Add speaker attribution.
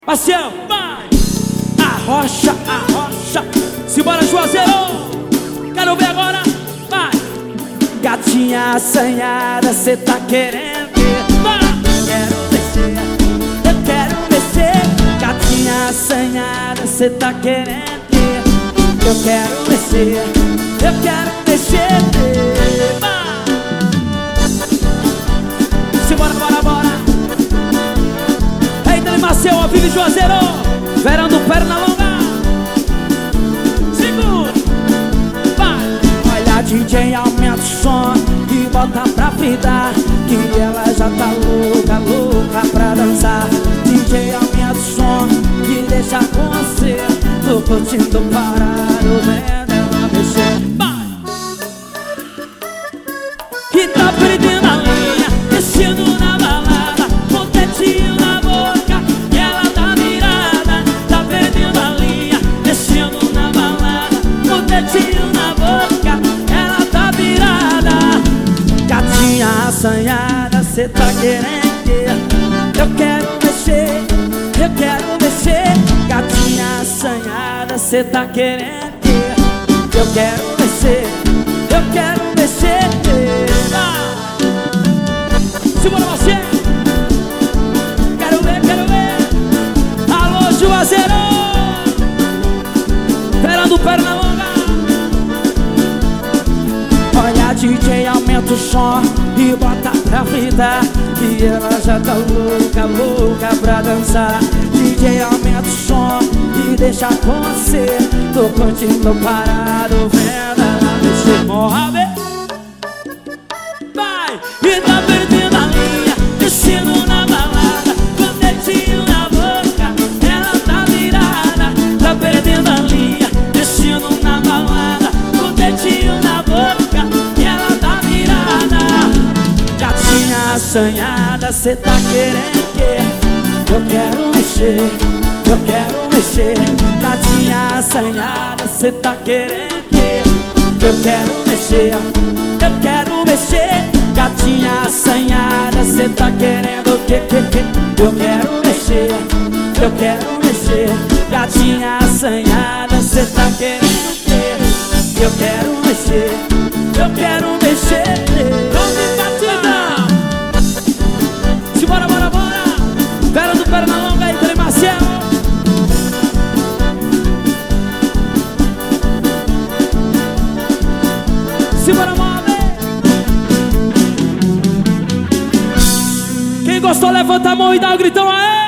Speaker 1: Marcião, vai! Arrocha, arrocha. Simbora, Juazeiro. Quero ver agora, vai! Gatinha assanhada, cê tá querendo ver? Vai! Quero mexer, eu quero mexer. Gatinha assanhada, cê tá querendo ver? Eu quero mexer, eu quero mexer. Vai! Simbora, bora, bora. Eita, Marcelo, ao vivo, Juazeiro. Verão do perna longa. Segura. Vai. Olha, DJ, aumenta o som e bota pra fritar, que ela já tá louca, louca pra dançar. DJ, aumenta o som e deixa acontecer. Tô curtindo parado, vendo ela mexer. Vai. Que tá perdendo a linha, descendo na balada, com tetinho na boca, e ela tá virada. Tá perdendo a linha, descendo na balada, com tetinho na boca, ela tá virada. Gatinha assanhada, cê tá querendo? Eu quero mexer, eu quero mexer. Gatinha assanhada, cê tá querendo? Eu quero mexer, eu quero mexer. Segura você. Quero ver, quero ver. Alô, Juazeiro. Verão do perna longa. Olha, DJ, aumenta o som e bota pra fritar, que ela já tá louca, louca pra dançar. DJ, aumenta o som e deixa acontecer. Tô curtindo parado, vendo ela mexer. Morra, vê. Vai! E tá perdendo a linha, descendo na balada, com dedinho na boca, ela tá virada. Tá perdendo a linha, descendo na balada, com dedinho na boca, e ela tá virada. Gatinha assanhada, cê tá querendo quê? Eu quero mexer, eu quero mexer. Gatinha assanhada, cê tá querendo quê? Eu quero mexer, eu quero mexer. Gatinha assanhada, cê tá querendo o quê? Eu quero mexer, eu quero mexer. Gatinha assanhada, cê tá querendo o quê? Eu quero mexer, eu quero mexer. Vamos batidão. Simbora, bora, bora. Verão do perna longa aí, Tele Marcelo. Simbora, move. Quem gostou, levanta a mão e dá um gritão aí.